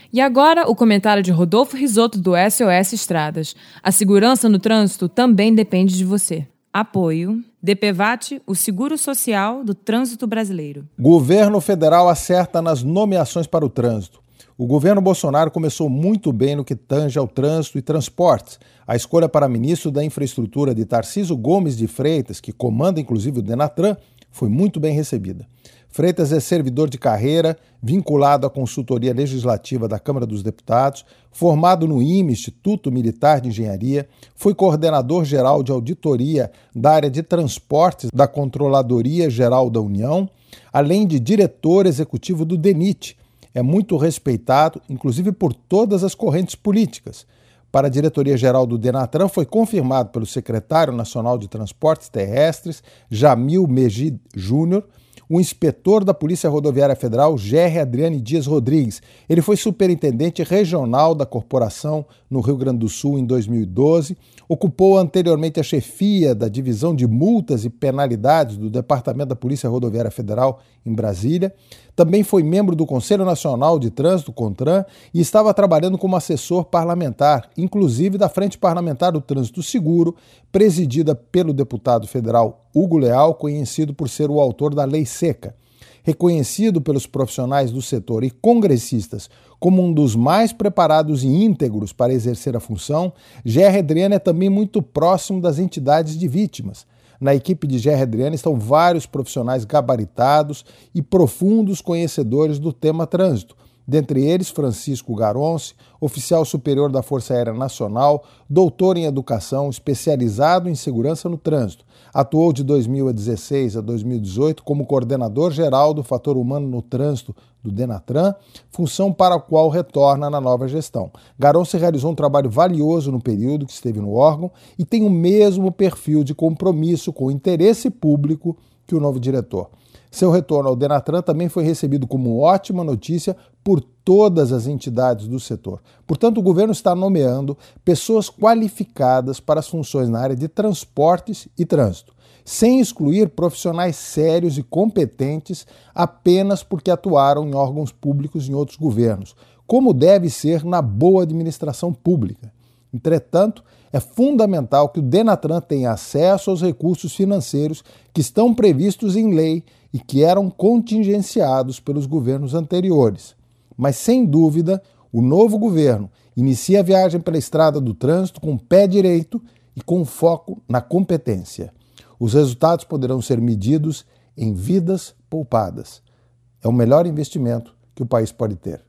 E agora, o comentário de Rodolfo Risotto do SOS Estradas. A segurança no trânsito também depende de você. Apoio. DPVAT, o seguro social do trânsito brasileiro. Governo federal acerta nas nomeações para o trânsito. O governo Bolsonaro começou muito bem no que tange ao trânsito e transportes. A escolha para ministro da Infraestrutura de Tarcísio Gomes de Freitas, que comanda inclusive o Denatran, foi muito bem recebida. Freitas é servidor de carreira, vinculado à consultoria legislativa da Câmara dos Deputados, formado no IME, Instituto Militar de Engenharia, foi coordenador-geral de auditoria da área de transportes da Controladoria Geral da União, além de diretor executivo do DENIT. É muito respeitado, inclusive por todas as correntes políticas. Para a diretoria-geral do Denatran foi confirmado pelo secretário nacional de Transportes Terrestres, Jamil Mejid Júnior, o inspetor da Polícia Rodoviária Federal, Gerry Adriane Dias Rodrigues. Ele foi superintendente regional da corporação no Rio Grande do Sul em 2012, ocupou anteriormente a chefia da Divisão de Multas e Penalidades do Departamento da Polícia Rodoviária Federal em Brasília, também foi membro do Conselho Nacional de Trânsito, CONTRAN, e estava trabalhando como assessor parlamentar, inclusive da Frente Parlamentar do Trânsito Seguro, presidida pelo deputado federal Hugo Leal, conhecido por ser o autor da Lei Seca. Reconhecido pelos profissionais do setor e congressistas como um dos mais preparados e íntegros para exercer a função, Gerry Adriane é também muito próximo das entidades de vítimas. Na equipe de Gerry Adriane estão vários profissionais gabaritados e profundos conhecedores do tema trânsito, dentre eles Francisco Garonce, oficial superior da Força Aérea Nacional, doutor em educação, especializado em segurança no trânsito. Atuou de 2016 a 2018 como coordenador-geral do fator humano no trânsito do Denatran, função para a qual retorna na nova gestão. Garonce realizou um trabalho valioso no período que esteve no órgão e tem o mesmo perfil de compromisso com o interesse público que o novo diretor. Seu retorno ao Denatran também foi recebido como ótima notícia por todas as entidades do setor. Portanto, o governo está nomeando pessoas qualificadas para as funções na área de transportes e trânsito, sem excluir profissionais sérios e competentes apenas porque atuaram em órgãos públicos em outros governos, como deve ser na boa administração pública. Entretanto, é fundamental que o Denatran tenha acesso aos recursos financeiros que estão previstos em lei e que eram contingenciados pelos governos anteriores. Mas, sem dúvida, o novo governo inicia a viagem pela estrada do trânsito com o pé direito e com foco na competência. Os resultados poderão ser medidos em vidas poupadas. É o melhor investimento que o país pode ter.